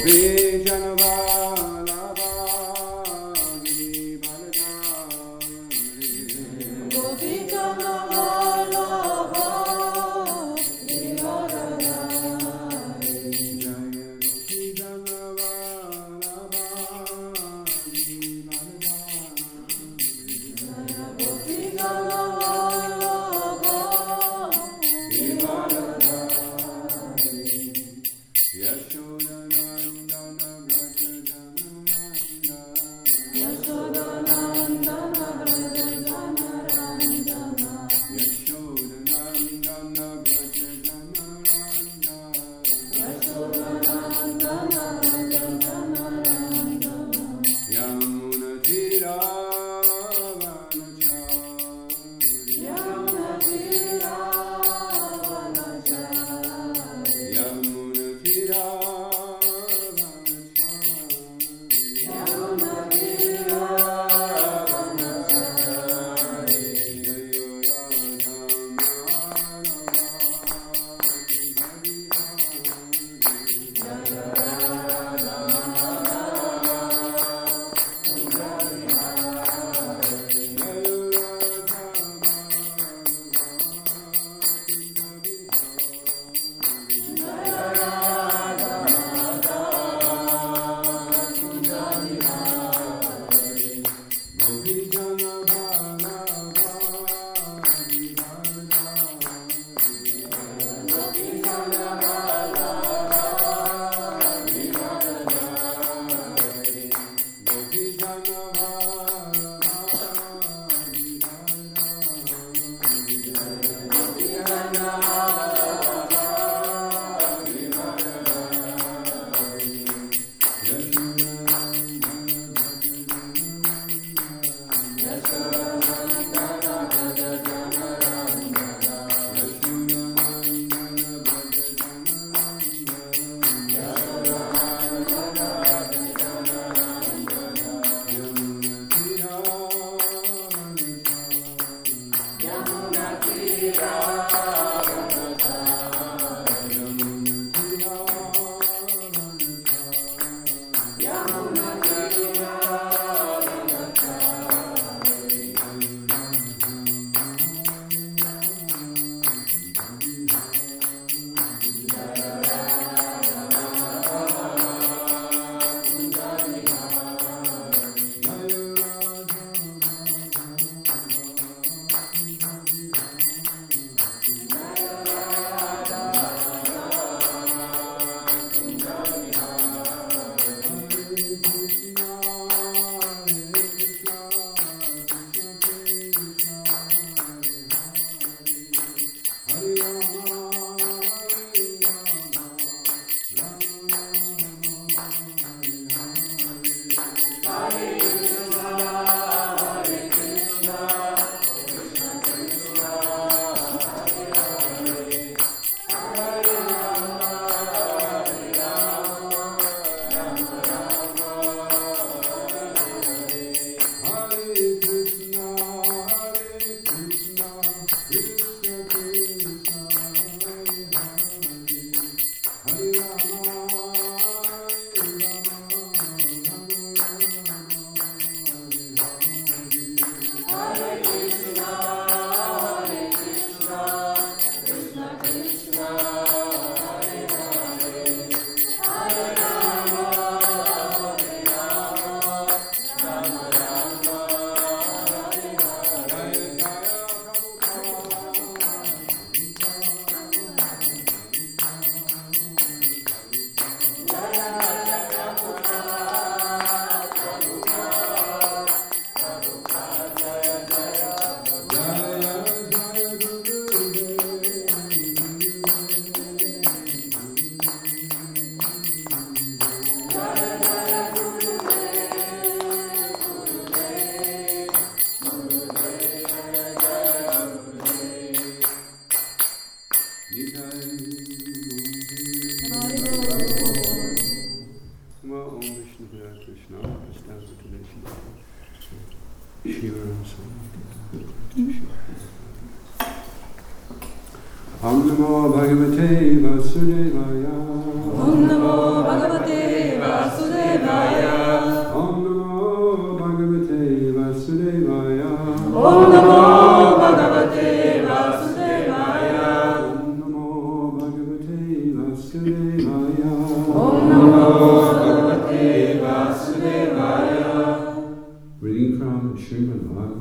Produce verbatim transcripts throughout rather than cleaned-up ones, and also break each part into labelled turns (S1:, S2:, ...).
S1: Om Namo Bhagavate Vasudevaya.
S2: Om Namo Bhagavate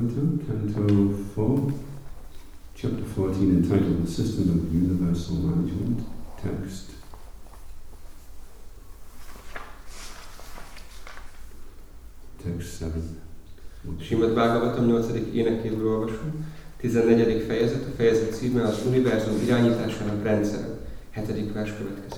S1: Bhagavata, Canto four, Chapter fourteen, entitled The System of Universal Management, text. Text seven.
S2: Srimad Bhagavatam nyolcadik énekéről olvasom. tizennegyedik fejezet, a fejezet címe az univerzum irányításának rendszere. hetedik vers következik.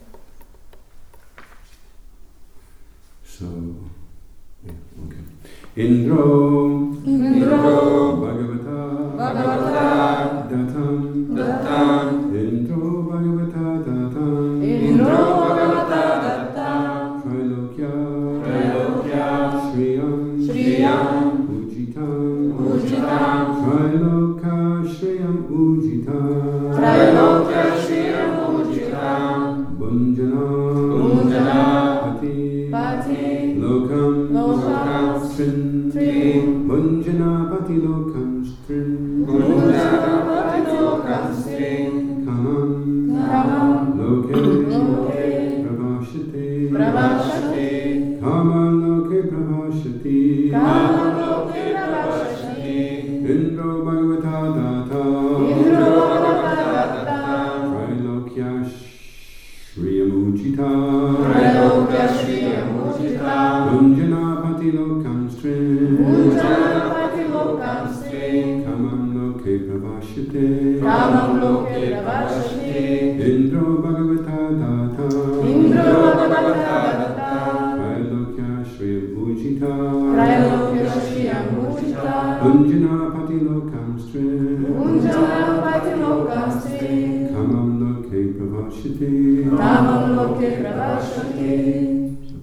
S1: So, yeah, okay. Indro,
S3: Indro,
S1: Bhagavata,
S3: Bhagavata,
S1: Datam,
S3: Datam,
S1: Indro, Bhagavata, Datam,
S3: Indro, Bhagavata, Datam,
S1: Trilokya,
S3: Trilokya,
S1: Shriyam,
S3: Shriyam,
S1: Ujitam,
S3: Ujitam,
S1: Triloka, Shriyam, Ujitam,
S3: Trilokya, Shriyam, Ujitam,
S1: Bunjana,
S3: Bunjana,
S1: Pati,
S3: Pati,
S1: Lokam,
S3: Lokam,
S1: Strin,
S3: Strin,
S1: Bunjana, Pati, Lokam, Strin,
S3: Bunjana, Pati, Lokam, Strin,
S1: Kamam,
S3: Kamam,
S1: Loke,
S3: Loke,
S1: Pravashati,
S3: Pravashati,
S1: Kamam, Loke, Pravashati,
S3: Kamam, Loke, Pravashati,
S1: Indro, Bhagavata, Data,
S3: Indro, Bhagavata, Datam,
S1: Trilokya, Shriyam, Ujitam,
S3: Trilokya, Shriyam, Ujitam,
S1: Bunjana, Pati, Lokam, Strin,
S3: Bunjana, Pati, Lokam, Strin,
S1: Kamam, Loke, Pravashati,
S3: Kamam, Loke, Pravashati,
S1: Indro, Bhagavata, Data,
S3: Indro, Bhagavata, Datam,
S1: Trilokya, Shriyam, Ujitam,
S3: Trilokya, Shriyam, Ujitam,
S1: Bunjana, Pati, Lokam, Strin,
S3: Bunjana, Pati, Lokam, Strin,
S1: Kamam, Loke, Pravashati.
S3: Kamam, Loke, Pravashati.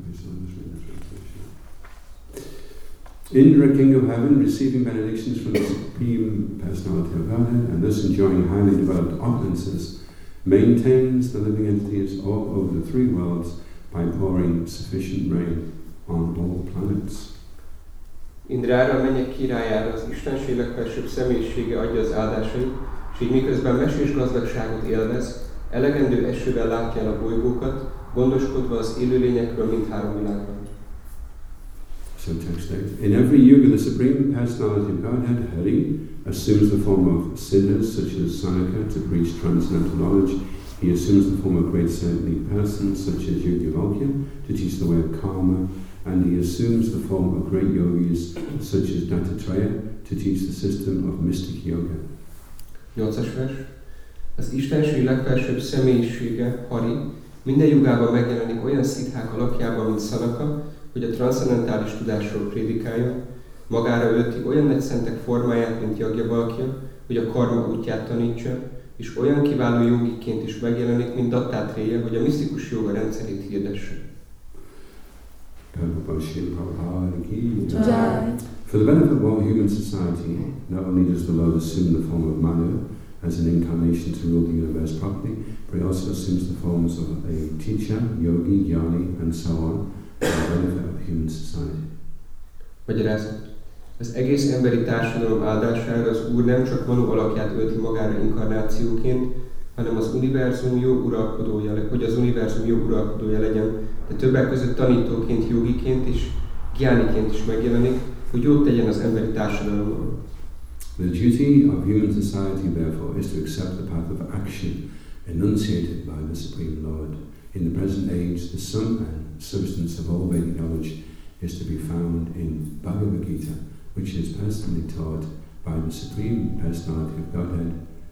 S1: Indra, king of heaven, receiving benedictions from the Supreme Personality of Godhead, and thus enjoying highly developed opulences, maintains the living entities all over the three worlds by pouring sufficient rain on all planets.
S2: Indrára, a mennyek királyára, az Istenség legfelsőbb személyisége adja az áldásait, és így miközben mesés gazdagságot élvez, elegendő esővel látja el a bolygókat, gondoskodva az élőlényekről mindhárom világban.
S1: So text eight. In every yuga, the Supreme Personality of Godhead, Hari, assumes the form of siddhas such as Sanaka to preach transcendental knowledge. He assumes the form of great saintly persons such as Yogyavalkya to teach the way of karma, and he assumes the form of great yogis such as Dattatreya to teach the system of mystic yoga.
S2: nyolcas vers. Az Istenség legfelsőbb személyisége, Hari, minden jugában megjelenik olyan szitthák alakjában, mint Sanaka, hogy a transzcendentális tudásról prédikálja, magára ölti olyan nagy szentek formáját, mint Yagyavalkya, hogy a karma útját tanítsa, és olyan kiváló jogiként is megjelenik, mint Dattatreya, hogy a misztikus joga rendszerét hirdesse.
S1: For the benefit of all human society, not only does the Lord assume the form of Manu as an incarnation to rule the universe properly, but he also assumes the forms of a teacher, yogi, jnani, and so on, for the benefit of human society.
S2: Magyarázat. Az egész emberi társadalom áldására az Úr nem csak Manu alakját ölti magára inkarnációként, hanem az univerzum jó uralkodója, hogy az univerzum jó uralkodója legyen, de többek között tanítóként, jogiként és gyániként is megjelenik, hogy jót tegyen az emberi társadalommal.
S1: The duty of human society, therefore, is to accept the path of action enunciated by the Supreme Lord. In the present age, the sum and substance of all Vedic knowledge is to be found in Bhagavad Gita, which is personally taught by the Supreme Personality of Godhead.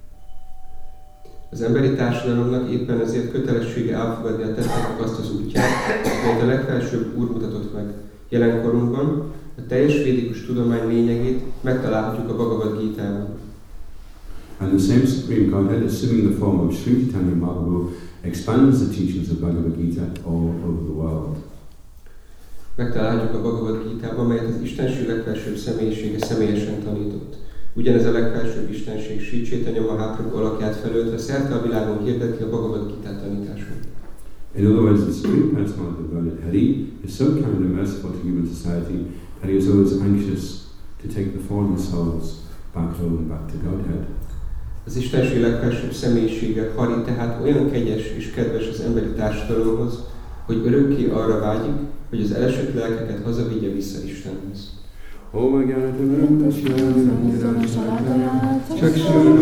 S2: Az emberi társadalomnak éppen ezért kötelessége elfogadni a tetteknek azt az útját, melyet a legfelsőbb Úr mutatott meg. Jelenkorunkban a teljes védikus tudomány lényegét megtalálhatjuk a Bhagavad Gitában.
S1: And the same Supreme Godhead, assuming the form of Sri Chaitanya Mahaprabhu, expands the teachings of Bhagavad Gita all over the world.
S2: Megtalálhatjuk a Bhagavad Gitában, melyet az Istenség legfelsőbb személyisége személyesen tanított. Ugyanez a legfelsőbb Istenség Sri Chaitanya Mahaprabhu alakját felöltve szerte a világon hirdeti a Bhagavad Gita tanítását.
S1: In other words, the Supreme Personality of Godhead, Hari, is so kind and merciful to human society that he is always anxious to take the fallen souls back home, back to Godhead.
S2: Az Istenség legfelsőbb személyisége, Hari, tehát olyan kegyes és kedves az emberi társadalomhoz, hogy örökké arra vágyik, hogy az elesett lelkeket hazavigye vissza Istenhez.
S1: Om Gyanatam Dashyam
S3: Csak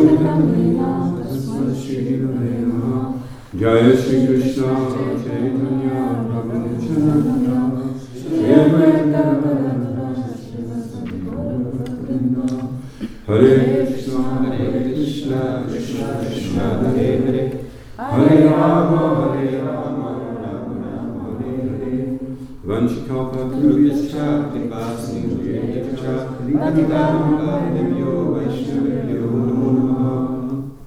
S1: Jaya Shri Krishna Chaitanya Prabhu Nityananda Shri Advaita Hare Krishna Hare Krishna Krishna Krishna Hare Hare Hare Rama Hare Rama Rama Rama Hare Hare Vanchikalpa Tarubhyascha Kripasinudhyascha Patitanga Devyo Vaishnavyo Namo Namaha.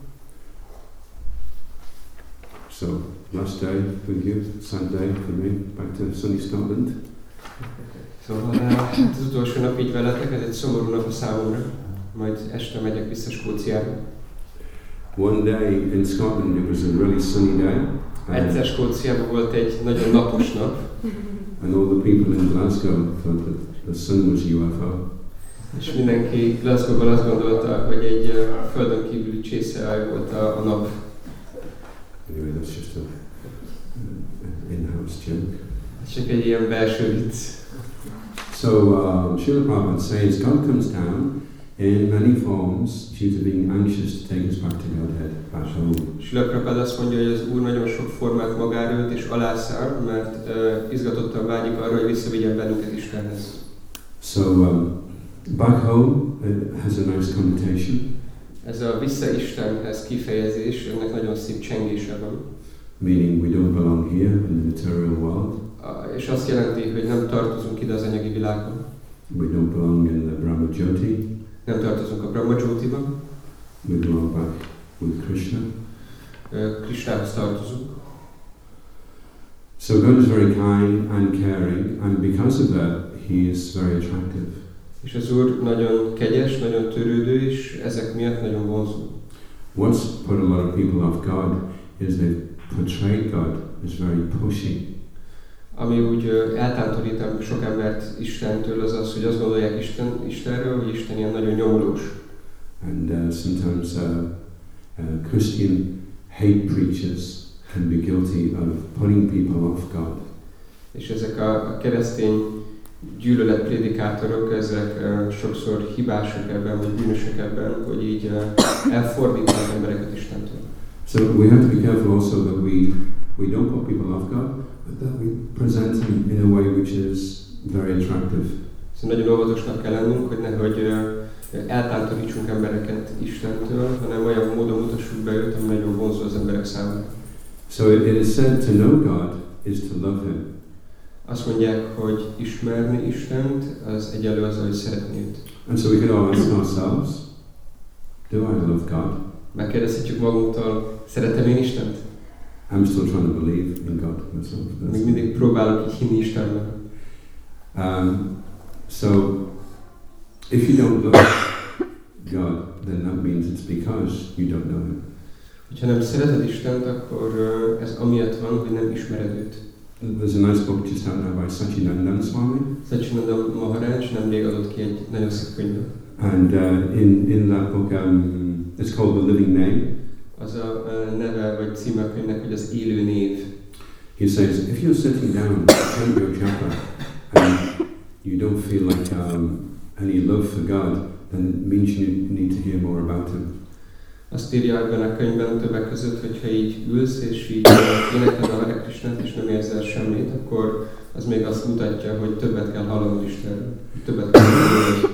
S1: So, last day with you, sad day for me, back to sunny Scotland.
S2: Szóval az utolsó nap így veletek, ez egy szomorú nap a számomra, majd este megyek vissza Skóciába.
S1: One day in Scotland it was a really sunny day.
S2: Egyszer Skóciában volt egy nagyon napos nap,
S1: And all the people in Glasgow thought that the sun was U F O.
S2: és mindenki Glasgow-ban azt gondolta, hogy egy uh, földön kívüli csészehaj volt a, a nap.
S1: Anyway, that's just a, an in-house joke.
S2: Ez csak egy ilyen belső vicc.
S1: So, uh, Srila Prabhupada says God comes down in many forms due to being anxious to take us back to Godhead, back home.
S2: Srila Prabhupada azt mondja, hogy az Úr nagyon sok formát magára ölt és alászáll, mert uh, izgatottan vágyik arra, hogy visszavigyen bennünket Istenhez.
S1: So, um, back home it has a nice connotation.
S2: Ez a vissza Istenhez kifejezés, ennek nagyon szép csengése van.
S1: Meaning we don't belong here in the material world.
S2: Uh, és azt jelenti, hogy nem tartozunk ide az anyagi világban.
S1: We don't belong in the Brahma Jyoti.
S2: Nem tartozunk a Brahma Jyoti-ban.
S1: We belong back with Krishna.
S2: Uh, Krishnához tartozunk.
S1: So God is very kind and caring, and because of that, He is very attractive.
S2: És az Úr nagyon kegyes, nagyon törődő, és ezek miatt nagyon vonzó.
S1: What's put a lot of people off God is they've portrayed God as very pushy.
S2: Ami úgy uh, eltántorít sok embert Istentől, az az, hogy azt gondolják Isten, Istenről, hogy Isten ilyen nagyon nyomulós.
S1: And uh, sometimes uh, uh, Christian hate preachers can be guilty of putting people off God.
S2: És ezek a, a keresztény gyűlöletprédikátorok, ezek uh, sokszor hibások ebben, vagy bűnösök ebben, hogy így uh, elfordítanak embereket Istentől.
S1: So we have to be careful also that we we don't put people off God, but that we present Him in a way which is very attractive.
S2: Szóval nagyon óvatosnak kell lennünk, hogy nehogy uh, eltántorítsunk embereket Istentől, hanem olyan módon mutassuk be őt, ami nagyon vonzó az emberek számára.
S1: So it, it is said to know God is to love Him.
S2: Azt mondják, hogy ismerni Istent, az egyelő azzal, hogy szeretni őt.
S1: And so we can all ask ourselves, do I love God?
S2: Megkérdezhetjük magunktól, szeretem én Istent?
S1: I'm still trying to believe in God myself.
S2: Még mindig próbálok így hinni Istenben.
S1: Um, so, if you don't love God, then that means it's because you don't know Him.
S2: Ha nem szereted Istent, akkor uh, ez amiatt van, hogy nem ismered őt.
S1: There's a nice book just out now by Satchidananda Swami.
S2: Satchidananda Maharaj nemrég adott ki egy nagyon szép könyvet.
S1: And uh, in, in that book, um, it's called The Living Name.
S2: Az a uh, neve vagy címe a könyvnek, hogy az élő név.
S1: He says, if you're sitting down to chant your japa and you don't feel like um, any love for God, then it means you need to hear more about Him.
S2: Azt írja ebben a könyvben többek között, hogyha így ülsz és így énekeled a Hare Krishnát és nem érzel semmit, akkor az még azt mutatja, hogy többet kell hallanod Istenről. Többet kell hallanod.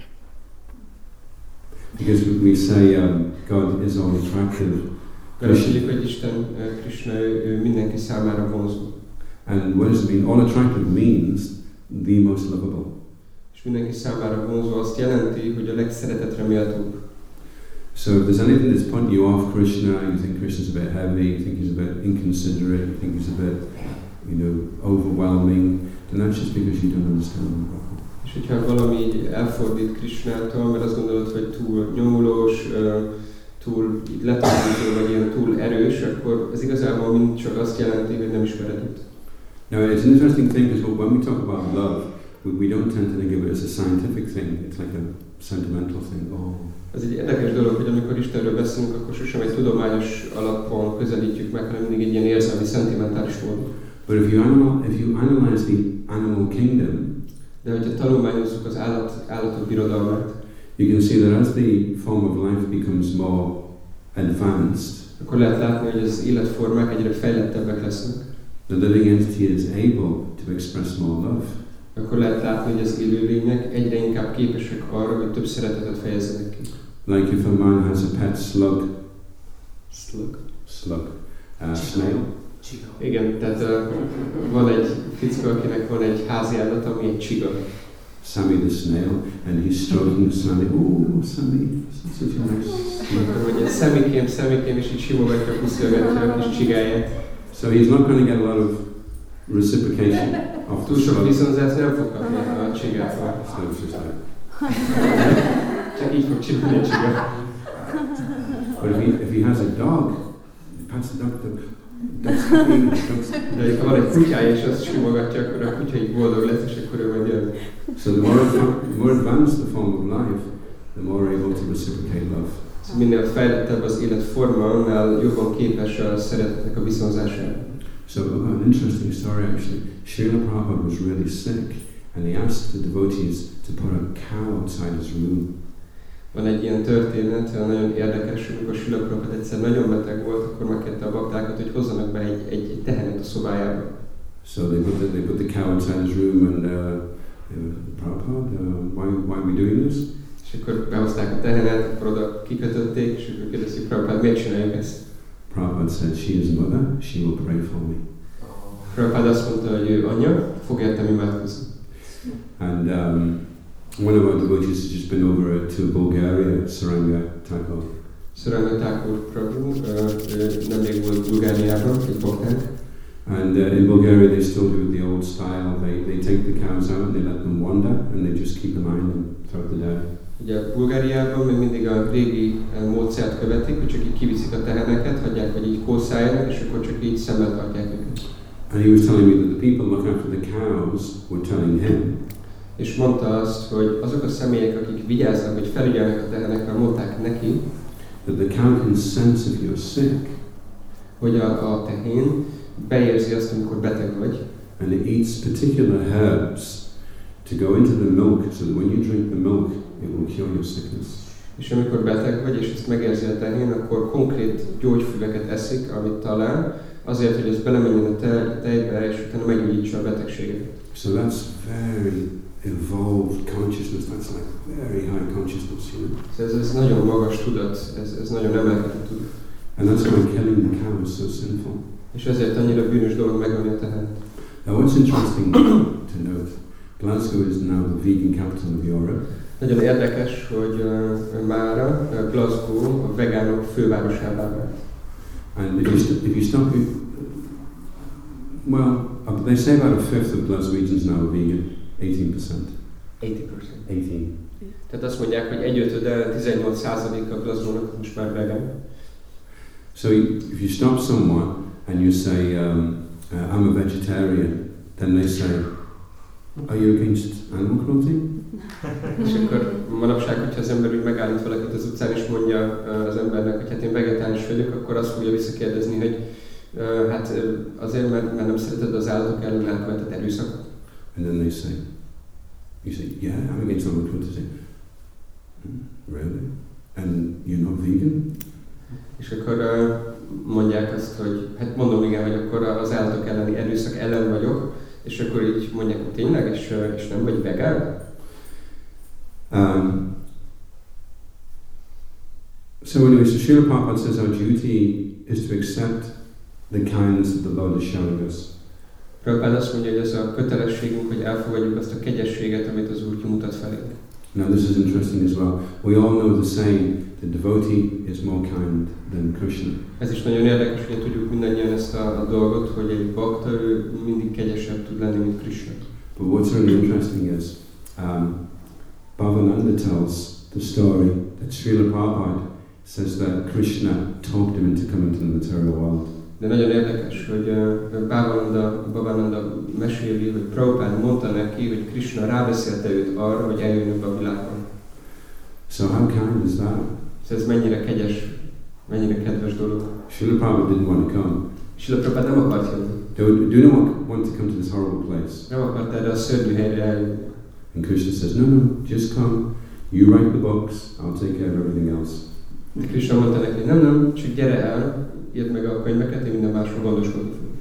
S1: Because we say um, God is all attractive.
S2: Mert azt mondjuk, hogy Isten, Krishna, ő, ő mindenki számára vonzó.
S1: And what does it mean? All attractive means the most lovable.
S2: És mindenki számára vonzó azt jelenti, hogy a legszeretetre méltóbb.
S1: So if there's anything that's putting you off Krishna, you think Krishna's a bit heavy, you think he's a bit inconsiderate, you think he's a bit, you know, overwhelming, then that's just because you don't understand him properly.
S2: És hogyha valami így elfordít Krishnától, mert azt gondolod, hogy túl nyomulós, túl letolító, vagy ilyen túl erős, akkor ez igazából mind csak azt jelenti, hogy nem ismered őt.
S1: Now it's an interesting thing because when we talk about love, we, we don't tend to think of it as a scientific thing. It's like a sentimental thing. Oh.
S2: Ez egy érdekes dolog, hogy amikor Istenről beszélünk, akkor sosem egy tudományos alapon közelítjük meg, hanem mindig egy ilyen érzelmi, szentimentális módon.
S1: But if you, animal, if you analyze the animal kingdom,
S2: De hogyha tanulmányozzuk az állat, állatok birodalmát,
S1: you can see that as the form of life becomes more advanced,
S2: akkor lehet látni, hogy az életformák egyre fejlettebbek lesznek.
S1: the living entity is able to express more love.
S2: Akkor lehet látni, hogy az élőlények egyre inkább képesek arra, hogy több szeretetet fejezzenek ki.
S1: Like if a man has a pet slug,
S2: Slug.
S1: slug, uh, snail,
S2: Igen, tehát uh, van egy fickó, akinek van egy házi állat, ami egy csiga.
S1: Sammy the snail, and he's stroking Sammy. Oh, Sammy, such a nice slug.
S2: Akkor mondja, szemikém, szemikém, és így simogatja, puszilgatja a kis csigáját.
S1: So he's not going to get a lot of reciprocation off the
S2: Túl sok
S1: slug.
S2: viszonzást nem fog kapni a csigától.
S1: Slug's just like.
S2: Csak így fog csinálni a csiga.
S1: But if he, if he has a dog, he pats the dog, the dog's happy, the dog's.
S2: De ha van egy kutyája, és azt simogatja, akkor a kutya így boldog lesz, és akkor ő majd jön.
S1: So the more, the more advanced the form of life, the more able to reciprocate love.
S2: Szóval minél fejlettebb az életforma, annál jobban képes a szeretetnek a viszonzására.
S1: So uh, an interesting story actually. Srila Prabhupada was really sick, and he asked the devotees to put a cow outside his room.
S2: Van egy ilyen történet, nagyon érdekes, amikor Srila Prabhupada egyszer nagyon beteg volt, akkor megkérte a baktákat, hogy hozzanak be egy, egy, egy tehenet a szobájába.
S1: So they put the, they put the cow outside his room, and uh, they were, Prabhupada, uh, why, why are we doing this?
S2: És akkor behozták a tehenet, akkor oda kikötötték, és akkor kérdezik, Prabhupada, miért csináljuk ezt?
S1: Prabhupada said, she is mother, she will pray for me.
S2: Prabhupada azt mondta, hogy ő anya, fog értem imádkozni.
S1: And um, one of our devotees has just been over to Bulgaria, Saranga Thakur.
S2: Saranga Thakur Prabhu, nemrég volt Bulgáriában, egy baktánk.
S1: And uh, in Bulgaria they still do it the old style. They, they take the cows out and they let them wander and they just keep an eye on them throughout the day.
S2: Ugye Bulgáriában még mindig a régi módszert követik, hogy csak így kiviszik a teheneket, hagyják, hogy így kószáljanak, és akkor csak így szemmel tartják őket.
S1: And he was telling me that the people looking after the cows were telling him
S2: És mondta azt, hogy azok a személyek, akik vigyáznak, hogy felügyelnek a tehenekre, mondták neki,
S1: that the cow can sense if you're sick
S2: hogy a, a tehén beérzi azt, amikor beteg vagy,
S1: and it eats particular herbs to go into the milk so that when you drink the milk it will cure your sickness.
S2: és amikor beteg vagy, és ezt megérzi a tehén, akkor konkrét gyógyfüveket eszik, amit talál, azért, hogy ez belemenjen a te, tejbe, és utána meggyógyítsa a betegséget.
S1: So that's very evolved consciousness. That's like very high consciousness, you know.
S2: Ez, ez nagyon magas tudat, ez, ez nagyon emelkedett tudat.
S1: And that's why killing the cow is so sinful.
S2: És ezért annyira bűnös dolog megölni a tehet.
S1: Now what's interesting to note, Glasgow is now the vegan capital of Europe.
S2: Nagyon érdekes, hogy uh, mára uh, Glasgow a vegánok fővárosává vált.
S1: And if you, st- if you stop it, well, uh, they say about a fifth of Glaswegians now are vegan, eighteen percent.
S2: eighty percent.
S1: eighteen.
S2: Tehát azt mondják, hogy egyötöde, tizennyolc százalék a Glasgow-nak most már vegán.
S1: So if you stop someone and you say, um, uh, I'm a vegetarian, then they say, are you against animal cruelty?
S2: És akkor manapság, hogyha az ember úgy megállít valakit az utcán, és mondja az embernek, hogy hát én vegetáris vagyok, akkor azt fogja visszakérdezni, hogy uh, hát azért, mert, mert nem szereted az állatok ellen elkövetett erőszakot.
S1: And then they say, you say, yeah, I'm against animal cruelty. Say, "Hmm, really? And you're not vegan?
S2: És akkor uh, mondják azt, hogy hát mondom igen, hogy akkor az állatok elleni erőszak ellen vagyok, és akkor így mondják, hogy tényleg, és, és nem vagy vegán?
S1: Um, so anyway, so Srila Prabhupada says our duty is to accept the kindness that the Lord has shown us.
S2: Prabhupada azt mondja, hogy ez a kötelességünk, hogy elfogadjuk azt a kegyességet, amit az Úr kimutat felénk.
S1: Now this is interesting as well. We all know the saying, the devotee is more kind than Krishna.
S2: Ez is nagyon érdekes, hogy tudjuk mindannyian ezt a, a dolgot, hogy egy bakta, ő mindig kegyesebb tud lenni, mint Krishna.
S1: But what's really interesting is, um, Bhavananda tells the story that Srila Prabhupada says that Krishna talked him into coming to the material world.
S2: De nagyon érdekes, hogy uh, Bhavananda, Bhavananda meséli, hogy Prabhupada mondta neki, hogy Krishna rábeszélte őt arra, hogy eljön a világban.
S1: So how kind is that?
S2: Szóval ez mennyire kegyes, mennyire kedves dolog.
S1: Srila Prabhupada didn't want to come.
S2: Srila Prabhupada nem akart jönni.
S1: Do, do you not want to come to this horrible place?
S2: Nem akart erre a szörnyű helyre eljönni.
S1: And Krishna says, no, no, just come. You write the books, I'll take care of everything else.
S2: Krishna mondta neki, nem, nem, csak gyere el, írd meg a könyveket, én minden másról gondoskodni fogok.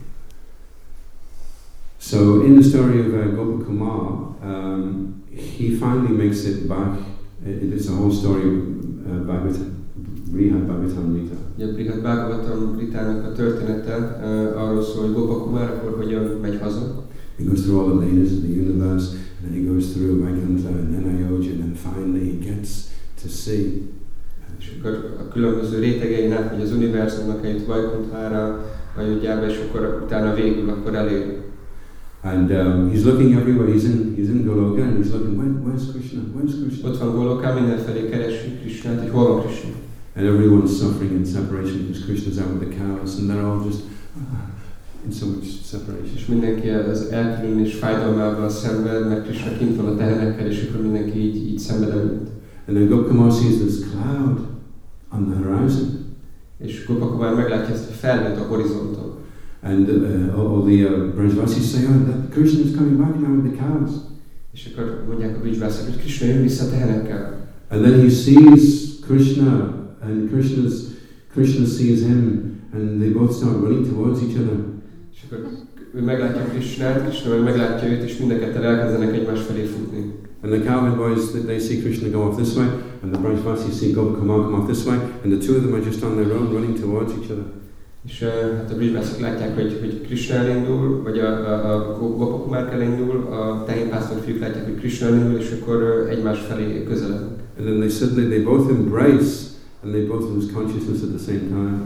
S1: So in the story of uh, Gopakumar, um, he finally makes it back. It, it's a whole story of uh, Bhagavad, Brihad Bhagavatam-rita.
S2: Ugye Brihad Bhagavatam-ritának a története uh, arról szól, hogy Gopakumar akkor hogyan megy haza.
S1: He goes through all the layers of the universe, and then he goes through Vaikuntha and then Ayodhya, and then finally he gets to see.
S2: És akkor a különböző rétegein átmegy az univerzumnak, eljut Vaikunthára, Ayodhjába, és akkor utána végül akkor elér.
S1: And um, he's looking everywhere. He's in he's in Goloka, and he's looking. Where, where's Krishna? Where's Krishna?
S2: Ott van Goloka, mindenfelé keresi Krishnát, hogy hol van Krishna.
S1: And everyone's suffering in separation because Krishna's out with the cows, and they're all just uh, in so much separation.
S2: És mindenki az elkülönülés fájdalmával szenved, mert Krishna kint van a tehenekkel, és akkor mindenki így, így szenved előtt.
S1: And then Gopakumar sees this cloud on the horizon.
S2: És Gopakumar meglátja ezt a felhőt a horizonton.
S1: And uh, all the uh, Brajvasis say, oh, that Krishna is coming back now with the cows.
S2: És akkor mondják a Brajvasik, hogy Krishna jön vissza a tehenekkel.
S1: And then he sees Krishna, and Krishna's, Krishna sees him, and they both start running towards each other.
S2: És akkor ő meglátja Krishnát, Krishna meg meglátja őt, és mind a ketten elkezdenek egymás felé futni.
S1: And the cowherd boys, they see Krishna go off this way, and the Brajvasis see Gopakumar come off this way, and the two of them are just on their own running towards each other.
S2: És uh, hát a Brajvasik látják, hogy, hogy Krishna elindul, vagy a, a, a Gopakumar elindul, a tehénpásztor fiúk látják, hogy Krishna elindul, és akkor uh, egymás felé közelednek.
S1: And then they suddenly, they both embrace, and they both lose consciousness at the same time.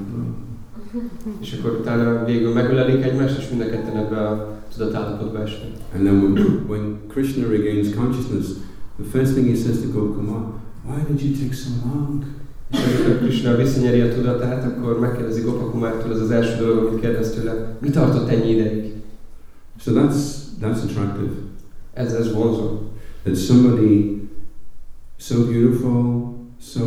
S2: És akkor utána végül megölelik egymást, és mind a ketten ebbe a tudatállapotba esnek.
S1: And then when, when Krishna regains consciousness, the first thing he says to Gopakumar, why did you take so long?
S2: És amikor Krishna visszanyeri a tudatát, akkor megkérdezi Gopakumártól, ez az első dolog, amit kérdez tőle, mi tartott ennyi ideig?
S1: So that's that's attractive.
S2: Ez, ez vonzó.
S1: That somebody so beautiful, so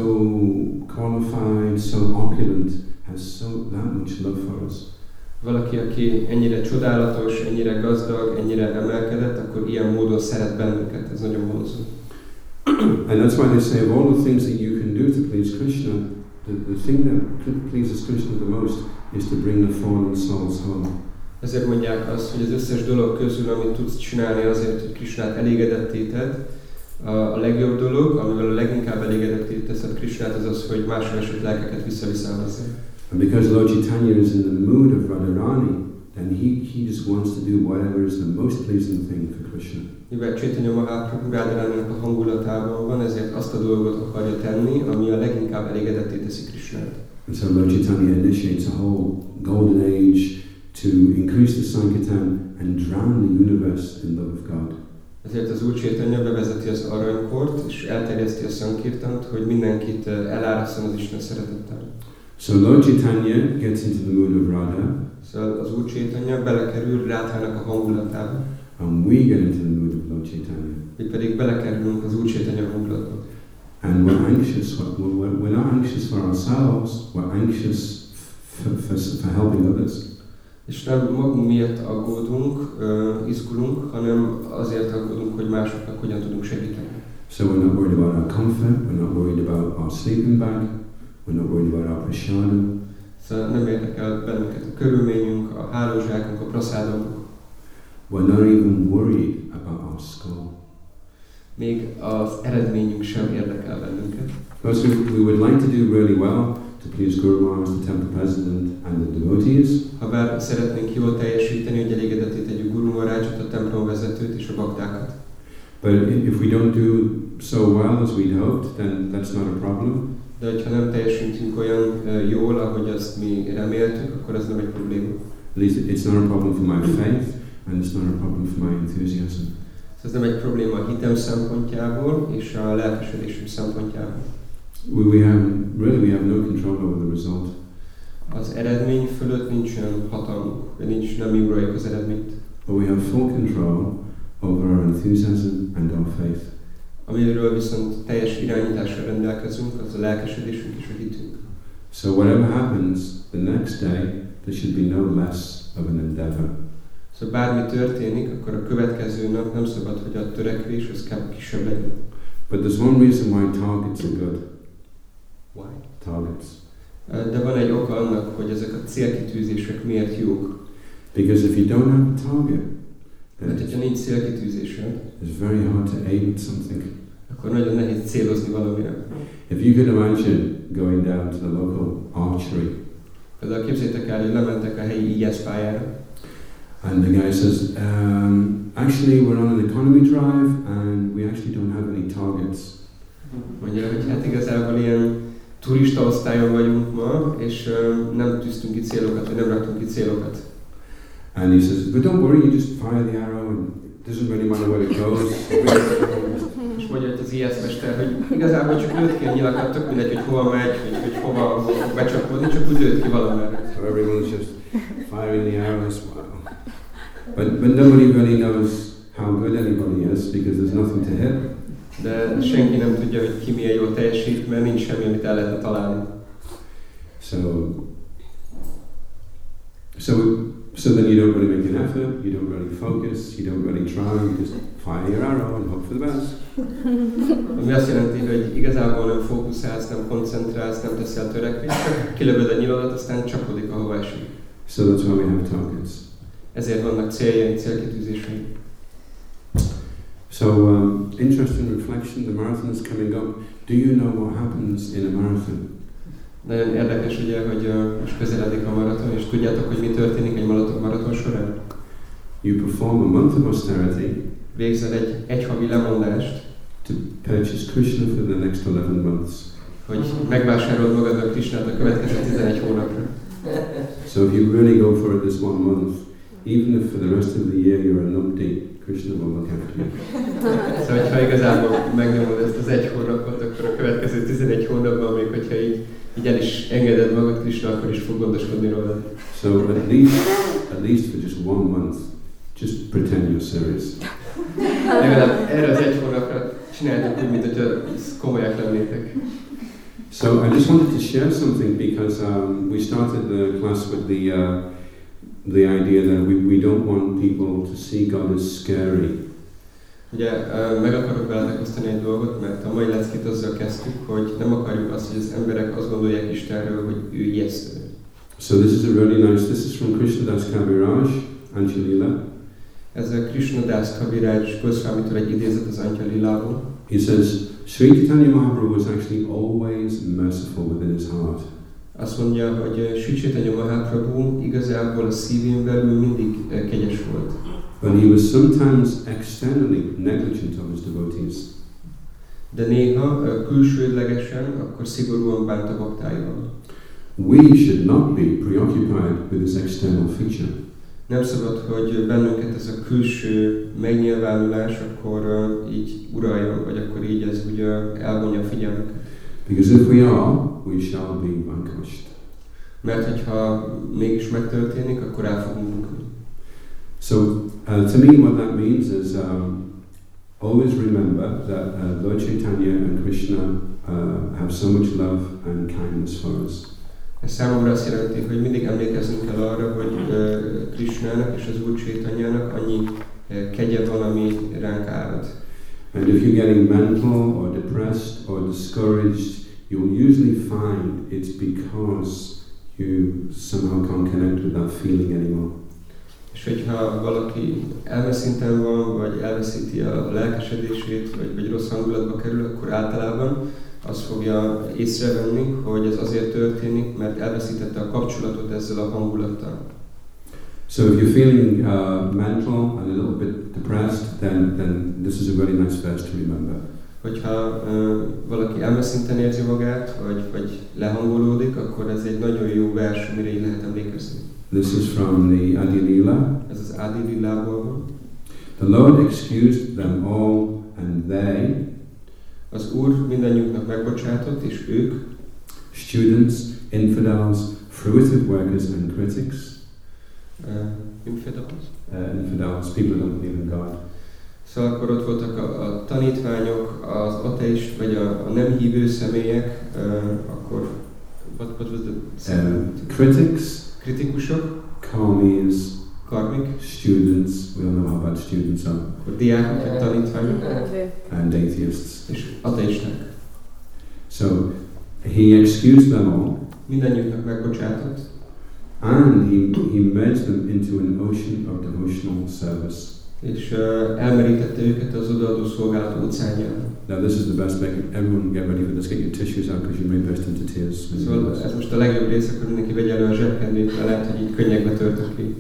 S1: qualified, so opulent has so that much love for us.
S2: Valaki, aki ennyire csodálatos, ennyire gazdag, ennyire emelkedett, akkor ilyen módon szeret bennünket, ez nagyon vonzó.
S1: And that's why they say of all the things that you can do to please Krishna, the, the thing that pleases Krishna the most is to bring the fallen souls home.
S2: Ezért mondják azt, hogy az összes dolog közül, amit tudsz csinálni azért, hogy Krishnát elégedetté tedd, a, a legjobb dolog, amivel a leginkább elégedetté teszed Krishnát, az az, hogy másra esett lelkeket visszaviszel hozzá.
S1: And because Lord Chaitanya is in the mood of Radharani, then he, he just wants to do whatever is the most pleasing thing for Krishna.
S2: Mivel Chaitanya Mahaprabhu Radharaninak a hangulatában van, ezért azt a dolgot akarja tenni, ami a leginkább elégedetté teszi Krishnát.
S1: And so Lord Chaitanya initiates a whole golden age to increase the Sankirtan and drown the universe in love of God.
S2: Ezért az Úr Chaitanya bevezeti az aranykort, és elterjeszti a Sankirtant, hogy mindenkit elárasszon az Isten szeretettel.
S1: So Lord Chaitanya gets into the mood of Radha.
S2: Szóval az Úr Chaitanya belekerül Rádhának a hangulatába.
S1: And we get into the mood of Lord Chaitanya.
S2: Mi pedig belekerülünk az Úr Chaitanya hangulatba.
S1: And we're anxious, we're, we're not anxious for ourselves, we're anxious for, for, for helping others.
S2: És nem magunk miatt aggódunk, uh, izgulunk, hanem azért aggódunk, hogy másoknak hogyan tudunk segíteni.
S1: So we're not worried about our comfort, we're not worried about our sleeping bag, we're not worried about our prasadam.
S2: Szóval nem érdekel bennünket a körülményünk, a hálózsákunk, a praszádunk.
S1: We're not even worried about our skull.
S2: Még az eredményünk sem érdekel bennünket.
S1: Because we, we would like to do really well to please Guru Maharaj, the temple president, and the devotees.
S2: Habár szeretnénk jól teljesíteni, hogy elégedetté tegyük Guru Maharajot, a templom vezetőt és a baktákat.
S1: But if we don't do so well as we'd hoped, then that's not a problem.
S2: De hogyha nem teljesítünk olyan uh, jól, ahogy azt mi reméltük, akkor ez nem egy probléma.
S1: At least it's not a problem for my faith, and it's not a problem for my enthusiasm.
S2: Ez nem egy probléma a hitem szempontjából és a lelkesedésünk szempontjából.
S1: We, we have really we have no control over the result.
S2: Az eredmény fölött nincs olyan hatalmunk, vagy nincs, nem mi uraljuk az eredményt.
S1: But we have full control over our enthusiasm and our faith.
S2: Amiről viszont teljes irányítással rendelkezünk, az a lelkesedésünk és a hitünk.
S1: So whatever happens the next day, there should be no less of an endeavor.
S2: Szóval bármi történik, akkor a következő nap nem szabad, hogy a törekvés az kisebb legyen.
S1: But there's one reason why targets are good.
S2: Why?
S1: Targets.
S2: De van egy oka annak, hogy ezek a célkitűzések miért jók.
S1: Because if you don't have a target,
S2: Mert hogyha nincs célkitűzésed,
S1: it's very hard to aim at something.
S2: akkor nagyon nehéz célozni valamire.
S1: If you could imagine going down to the local archery,
S2: Például képzeljétek el, hogy lementek a helyi ígyezpályára,
S1: and the guy says, um, actually we're on an economy drive and we actually don't have any targets.
S2: Mondja, hogy hát igazából ilyen turista osztályon vagyunk ma, és uh, nem tűztünk ki célokat, vagy nem raktunk ki célokat.
S1: And he says, but don't worry, you just fire the arrow and it doesn't really matter where it goes.
S2: És mondja hogy az ijesztmester, hogy igazából csak lőtt ki a nyilakat, tök mindegy, hogy hova megy, hogy, hogy hova fog becsapódni, csak úgy lőtt ki valamerre.
S1: So everyone's just firing the arrows. Wow. But, but nobody really knows how good anybody is because there's nothing to hit.
S2: De senki nem tudja, hogy ki milyen jól teljesít, mert nincs semmi, amit el lehetne találni.
S1: So, so, so then you don't really make an effort, you don't really focus, you don't really try, you just fire your arrow and hope for the best.
S2: Ami azt jelenti, hogy igazából nem fókuszálsz, nem koncentrálsz, nem teszel törekvést, csak kilövöd a nyiladat, aztán csapódik, ahova esik.
S1: So that's why we have targets.
S2: Ezért vannak céljai, célkitűzései.
S1: So, um, interesting reflection, the marathon is coming up. Do you know what happens in a marathon?
S2: Nagyon érdekes ugye, hogy uh, most közeledik a maraton, és tudjátok, hogy mi történik egy maraton, maraton során?
S1: You perform a month of austerity
S2: Végzel egy egyhavi lemondást,
S1: to purchase Krishna for the next eleven months.
S2: hogy megvásárolod magadnak Krishnát a következő tizenegy hónapra.
S1: So if you really go for it this one month, even if for the rest of the year you're a numpty, Krishna will look after you.
S2: Szóval, ha igazából megnyomod ezt az egy hónapot, akkor a következő tizenegy hónapban, még hogyha így, így el is engeded magad Krishna, akkor is fog gondoskodni rólad.
S1: So at least, at least for just one month, just pretend you're serious.
S2: Legalább erre az egy hónapra csináljátok úgy, mint hogyha komolyak lennétek.
S1: So I just wanted to share something because um, we started the class with the uh, the idea that we, we don't want people to see God as scary.
S2: Ugye meg akarok veletek osztani egy dolgot, mert a mai leckét azzal kezdtük, hogy nem akarjuk azt, hogy az emberek azt gondolják Istenről, hogy ő ijesztő.
S1: So this is a really nice, this is from Krishnadas Kaviraj, Anjalila.
S2: Ez a Krishnadas Kaviraj Goswamitól egy idézet az Anjalilából.
S1: He says, Sri Chaitanya Mahaprabhu was actually always merciful within his heart.
S2: Azt mondja, hogy Sri Chaitanya Mahaprabhu igazából a szívén belül mindig kegyes volt.
S1: But he was sometimes externally negligent of his devotees.
S2: De néha külsődlegesen, akkor szigorúan bánt a baktáival.
S1: We should not be preoccupied with this external feature.
S2: Nem szabad, hogy bennünket ez a külső megnyilvánulás akkor uh, így uraljon, vagy akkor így ez úgy uh, elvonja a figyelmünket.
S1: Because if we are, we shall be vanquished.
S2: Mert hogyha mégis megtörténik, akkor el fogunk bukni.
S1: So, uh, to me what that means is um, always remember that uh, Lord Chaitanya and Krishna uh, have so much love and kindness for us.
S2: Ez számomra azt jelenti, hogy mindig emlékeznünk kell arra, hogy uh, Krishnának és az Úr Chaitanyának annyi uh, kegye van, ami ránk árad.
S1: And if you're getting mental or depressed or discouraged, you'll usually find it's because you somehow can't connect with that feeling anymore.
S2: És hogyha valaki elmeszinten van, vagy elveszíti a lelkesedését, vagy, vagy rossz hangulatba kerül, akkor általában azt fogja észrevenni, hogy ez azért történik, mert elveszítette a kapcsolatot ezzel a hangulattal.
S1: So if you're feeling uh, mental and a little bit depressed, then, then this is a really nice verse to remember.
S2: Hogyha uh, valaki elmeszinten érzi magát, vagy, vagy lehangolódik, akkor ez egy nagyon jó vers, amire így lehet emlékezni.
S1: This is from the Adi Lila.
S2: Ez az Adi Lilából van.
S1: The Lord excused them all, and they,
S2: az Úr mindannyiuknak megbocsátott, és ők,
S1: students, infidels, fruitive workers and critics,
S2: uh, infidels?
S1: Uh, infidels, people who don't believe in God.
S2: Szóval akkor ott voltak a, a tanítványok, az ateist, vagy a, a nem hívő személyek, uh, akkor what, what was the
S1: uh, critics,
S2: kritikusok,
S1: karmis,
S2: karmik,
S1: students, we all know how bad students are,
S2: akkor diákok, vagy tanítványok,
S1: and atheists.
S2: és ateisták.
S1: So he excused them all,
S2: Mindennyiuknak megbocsátott,
S1: and he, he merged them into an ocean of devotional service.
S2: és uh, elmerítette őket az odaadó szolgálat óceánjába.
S1: Now this is the best bit. Everyone get ready for this. Get your tissues out because you may burst into tears.
S2: Szóval ez most a legjobb rész, akkor mindenki vegye elő a zsebkendőt, mert lehet, hogy így könnyekbe törtök ki.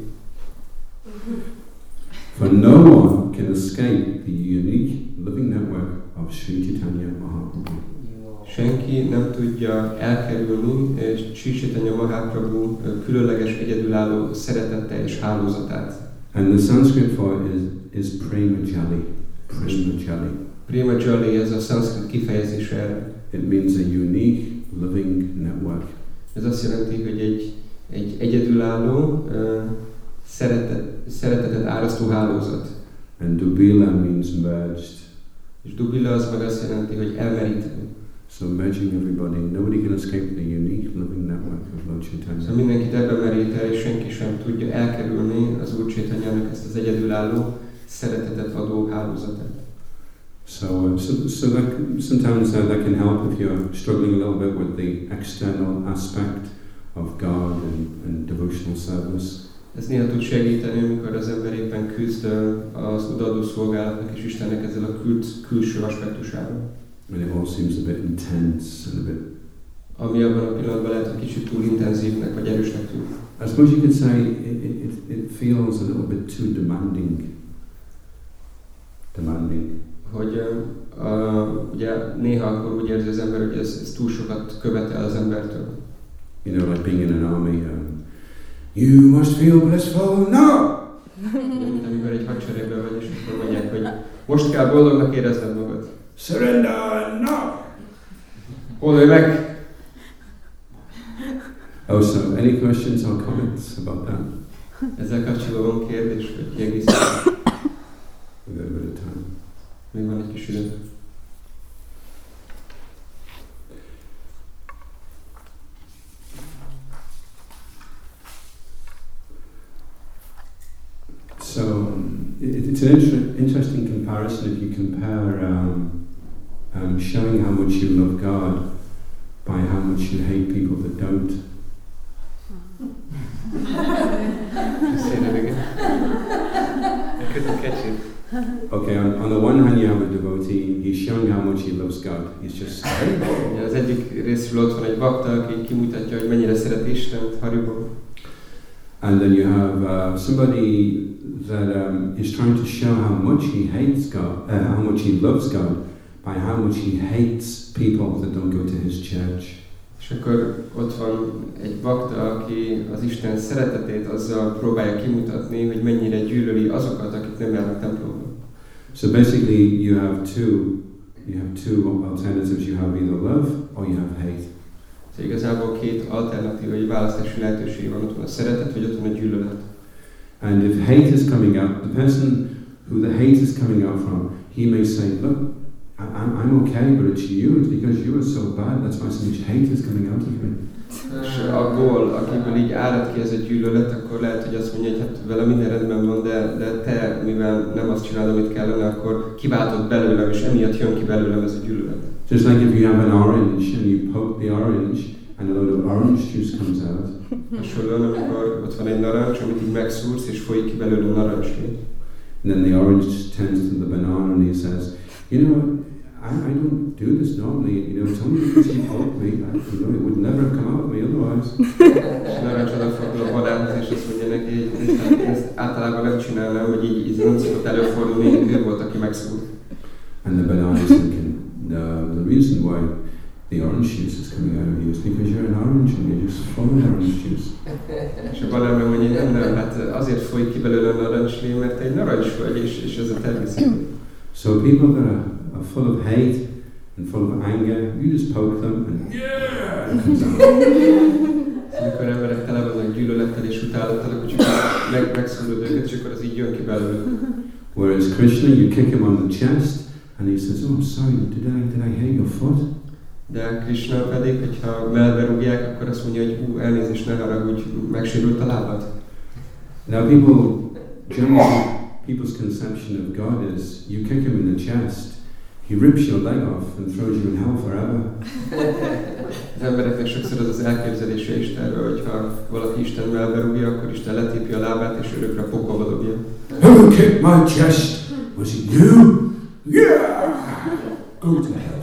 S1: For no one can escape the unique living network of Sri Chaitanya Mahaprabhu.
S2: Senki nem tudja elkerülni Sri Chaitanya Mahaprabhu különleges, egyedülálló szeretetteljes hálózatát.
S1: And the Sanskrit for it is, is prema jali. Prema jali.
S2: Prema jali, ez a szanszkrit kifejezés erre.
S1: It means a unique living network.
S2: Ez azt jelenti, hogy egy, egy egyedülálló, uh, szeretet, szeretetet árasztó hálózat.
S1: And dubila means merged.
S2: És dubila az meg azt jelenti, hogy elmeríteni.
S1: So merging everybody, nobody can escape the unique living network of Lord Chaitanya.
S2: Szóval mindenkit ebbe merít el, és senki sem tudja elkerülni az Úr Chaitanyának ezt az egyedülálló, szeretetet adó hálózatát.
S1: So, uh, so, so that sometimes uh, that can help if you're struggling a little bit with the external aspect of God and, and devotional service.
S2: Ez néha tud segíteni, amikor az ember éppen küzd az odaadó szolgálatnak és Istennek ezzel a kül- külső aspektusával.
S1: When it all seems a bit intense and a bit.
S2: Ami abban a pillanatban lehet, hogy kicsit túl intenzívnek vagy erősnek tűnik.
S1: I suppose you could say it, it, it feels a little bit too demanding. Demanding.
S2: Hogy uh, ugye néha akkor úgy érzi az ember, hogy ez, ez túl sokat követel az embertől.
S1: You know, like being in an army. Um, you must feel blissful. No!
S2: Mint amikor egy hadseregben vagy, és akkor mondják, hogy most kell boldognak érezned magad.
S1: Surrender! No!
S2: Hódolj meg!
S1: Oh, so any questions or comments about that?
S2: Ezzel kapcsolatban van kérdés, vagy kiegészítés?
S1: We've got a bit of time.
S2: Még van egy kis idő.
S1: So um, it, it's an inter- interesting comparison if you compare um, um, showing how much you love God by how much you hate people that don't.
S2: Say that again. I couldn't catch it.
S1: Okay, on, on the one hand you have a devotee, he's showing how much he loves God. He's just
S2: Az egyik részről ott van egy bakta, aki kimutatja, hogy mennyire szereti Istent, Haribo.
S1: And then you have uh, somebody that um, is trying to show how much he hates God, uh, how much he loves God, by how much he hates people that don't go to his church.
S2: És akkor ott van egy bakta, aki az Isten szeretetét azzal próbálja kimutatni, hogy mennyire gyűlöli azokat, akik nem járnak templomba.
S1: So basically you have two, you have two alternatives. You have either love or you have hate.
S2: Szóval igazából két alternatív, vagy választási lehetőség van, ott van a szeretet, vagy ott van a gyűlölet.
S1: And if hate is coming out, the person who the hate is coming out from, he may say, look, I'm, I'm okay, but it's you, it's because you are so bad, that's why so much hate is coming out of me.
S2: És abból, akiből így árad ki ez a gyűlölet, akkor lehet, hogy azt mondja, hogy hát vele minden rendben van, de, de te, mivel nem azt csinálod, amit kellene, akkor kiváltod belőlem, és emiatt jön ki belőlem ez a gyűlölet.
S1: Just like if you have an orange and you poke the orange and a load of orange juice comes out.
S2: Hasonlóan, amikor ott van egy narancs, amit így megszúrsz, és folyik ki belőle narancslé.
S1: And then the orange turns to the banana and he says, you know, I, I don't do this normally, you know, it's only because you poked me, I, you know, it would never have come out of me otherwise.
S2: És narancs odafordul a banánhoz, és azt mondja neki, hogy ezt általában nem csinálnám, hogy így, így nem szokott előfordulni, ő volt, aki megszúr.
S1: And the banana is thinking, no, the reason why the orange juice is coming out of you is because you're an orange and you're just full of orange juice.
S2: És a banán meg mondja, nem, nem, hát azért folyik ki belőle a narancslé, mert te egy narancs vagy, és, és ez a természet.
S1: So people that are, are full of hate and full of anger, you just poke them and yeah, it comes out.
S2: Amikor emberek tele vannak gyűlölettel és utálattal, akkor csak meg, megszólod őket, és akkor az így jön ki belőle.
S1: Whereas Krishna, you kick him on the chest and he says, oh, I'm sorry, did I, did I hit your foot?
S2: De Krishna pedig, hogyha melbe rúgják, akkor azt mondja, hogy ú, elnézést, ne haragudj, megsérült a lábad.
S1: Now people generally people's conception of God is you kick him in the chest, he rips your leg off and throws you in hell forever.
S2: Az embereknek sokszor az az elképzelése Istenről, hogy ha valaki Isten melberúgja, akkor Isten letépi a lábát és örökre a pokolba dobja.
S1: Who kicked my chest? Was it you? Yeah! Go to hell.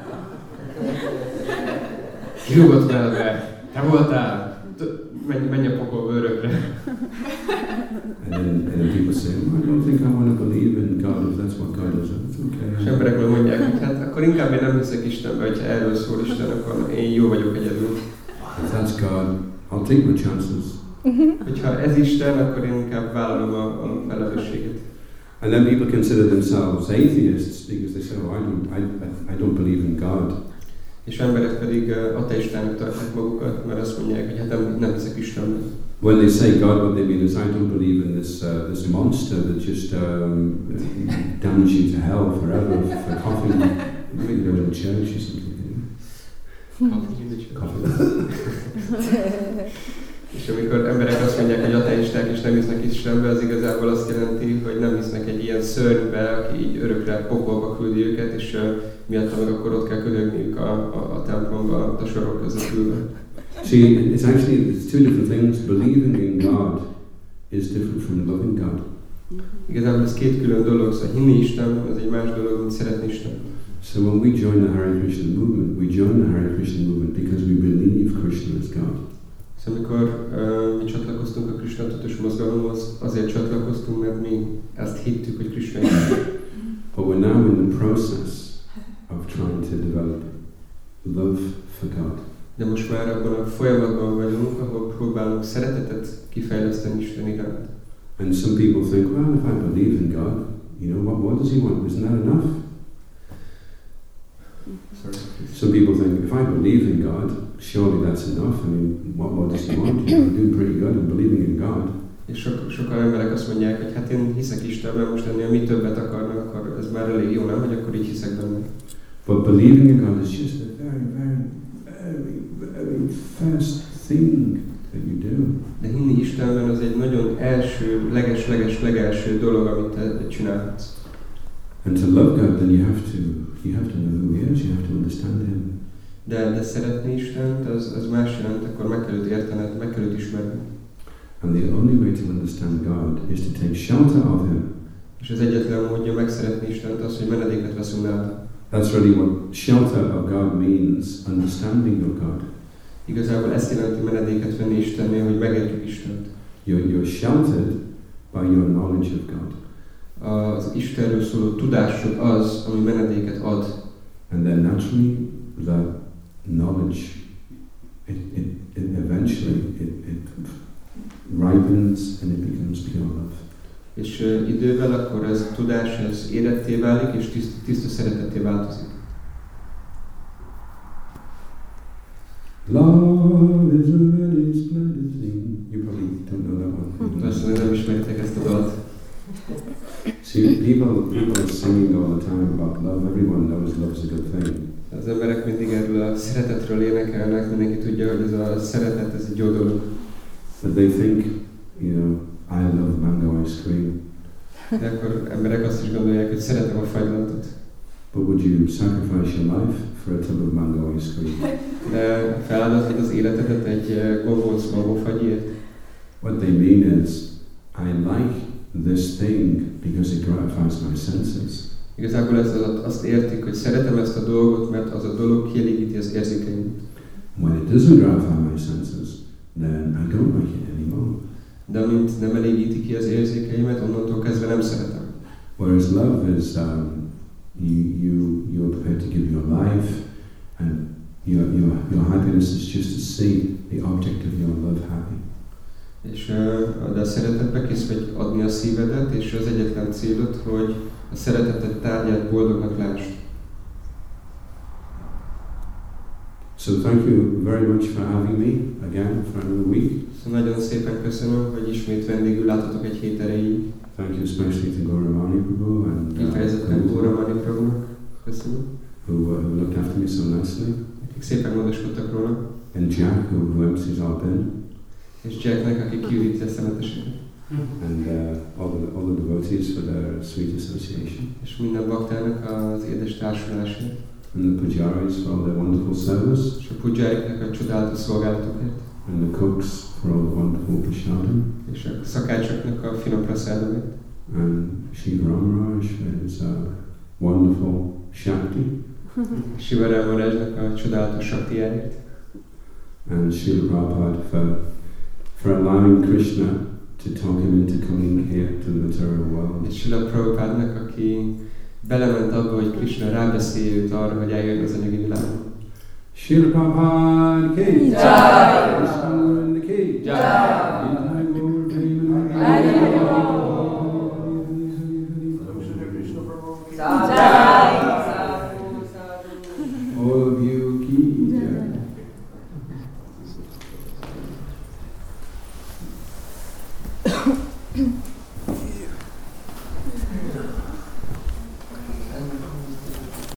S2: Kirúgott melbe. Te voltál. Menj, menj a pokolba örökre.
S1: And then, and then people say, well, I don't think I want to believe in God if that's what God is. It's okay.
S2: És emberekről mondják, hogy hát akkor inkább én nem hiszek Istenbe, hogyha erről szól Isten, akkor én jó vagyok egyedül.
S1: If that's God, I'll take my chances.
S2: Hogyha ez Isten, akkor én inkább vállalom a, a felelősséget.
S1: And then people consider themselves atheists because they say, oh, I don't, I, I don't believe in God.
S2: És emberek pedig uh, ateistának tartják magukat, mert azt mondják, hogy hát nem, nem hiszek Istenben.
S1: When they say God, what they mean is, I don't believe in this uh, this monster that just um, damns you to hell forever for coughing, you know, in church or something. Coughing.
S2: És amikor emberek azt mondják, hogy ateisták és nem hisznek Istenbe, az igazából azt jelenti, hogy nem hisznek egy ilyen szörnybe, aki így örökre pokolba küldi őket, és uh, miatt meg akkor ott kell ködögniük a, a, a templomba, a sorok között ülve.
S1: See, it's actually it's two different things. Believing in God is different from loving God.
S2: Igazából ez két külön dolog, szóval hinni Istenben, az egy más dolog, mint szeretni Isten.
S1: So when we join the Hare Krishna movement, we join the Hare Krishna movement because we believe Krishna is God.
S2: Szóval amikor uh, mi csatlakoztunk a Krishna tudatos mozgalomhoz, azért csatlakoztunk, mert mi ezt hittük, hogy Krishna Isten.
S1: But we're now in the process of trying to develop love for God.
S2: De most már abban a folyamatban vagyunk, ahol próbálunk szeretetet kifejleszteni Isten iránt.
S1: And some people think, well, if I believe in God, you know, what more does he want? Isn't that enough?
S2: Sorry.
S1: Some people think, if I believe in God, surely that's enough. I mean, what more does he want? I'm doing pretty good in believing in God.
S2: És sok, sokan emberek azt mondják, hogy hát én hiszek Istenben, most ennél mi többet akarnak, akkor ez már elég jó, nem? Hogy akkor így hiszek benne.
S1: But believing in God is just a very, very, very, very first thing that you do.
S2: De hinni Istenben az egy nagyon első, leges, leges, legelső dolog, amit te csinálhatsz.
S1: And to love God, then you have to, you have to know who He is. You have to understand Him.
S2: De, de szeretni Istent, az, az más jelent, akkor meg kell őt értened, meg kell őt ismerni.
S1: And the only way to understand God is to take shelter of Him.
S2: És az egyetlen módja megszeretni Istent az, hogy menedéket veszünk nála.
S1: That's really what shelter of God means, understanding of God.
S2: Igazából ezt jelenti menedéket venni Istennél, hogy megértjük Istent.
S1: You're, you're sheltered by your knowledge of God.
S2: Az Istenről szóló tudásod az, ami menedéket ad.
S1: And then naturally, the knowledge, it, it, it eventually, it, it ripens and it becomes pure love.
S2: És uh, idővel akkor ez a tudás, ez éretté válik, és tiszta, tiszta szeretetté változik.
S1: Love is a very splendid thing. You probably don't know that one.
S2: Persze nem ismeritek ezt a dalt.
S1: See, people, people are singing all the time about love. Everyone knows love is a good thing.
S2: Az emberek mindig erről a szeretetről énekelnek, mindenki tudja, hogy ez a szeretet, ez egy jó dolog.
S1: But they think, you know, I love mango ice cream.
S2: De akkor emberek azt is gondolják, hogy szeretem a fagylantot.
S1: But would you sacrifice your life for a tub of mango ice cream?
S2: De feláldozod az életedet egy gombóc mangófagyért.
S1: What they mean is, I like this thing because it gratifies my senses.
S2: Igazából ez azt értik, hogy szeretem ezt a dolgot, mert az a dolog kielégíti az érzékeimet.
S1: When it doesn't gratify my senses, then I don't like it anymore.
S2: De amint nem elégíti ki az érzékeimet, onnantól kezdve nem szeretem.
S1: Whereas love is, um, you, you, you're prepared to give your life, and your, your, your happiness is just to see the object of your love happy.
S2: És de a szeretetbe kész vagy adni a szívedet, és az egyetlen célod, hogy a szeretetet tárgyát boldognak lásd.
S1: So thank you very much for having me again for another week.
S2: Szóval nagyon szépen köszönöm, hogy ismét vendégül láthatok egy hét erejéig.
S1: Thank you especially to Gauramani Prabhu and
S2: Kifejezetten
S1: uh,
S2: Gauramani Prabhunak köszönöm.
S1: who, uh, who looked after me so nicely.
S2: Akik szépen gondoskodtak róla.
S1: And Jack, who, who empties our bin.
S2: És Jacknek, aki kiüríti a szemeteseket.
S1: and uh, all, the, all the devotees for their sweet association,
S2: és minden baktának az édes társulásért,
S1: and the pujaris for all their wonderful service,
S2: és a pujáriknak a csodálatos szolgálatokért,
S1: and the cooks for all the wonderful prasadam,
S2: és a szakácsoknak a finom prasadamért,
S1: and Shiva Ramaraj for his uh, wonderful Shakti,
S2: Shiva Ramarajnak a csodálatos saktiáért,
S1: and Srila Prabhupada for, for allowing Krishna to talk him into coming here to the material world.
S2: és Srila Prabhupádnak, aki belement abba, hogy Krishna rábeszélje őt arra, hogy eljön az anyagi világba.
S1: Srila Prabhupada ki
S3: Jai!
S1: Krishna ki
S3: Jai!
S1: All of you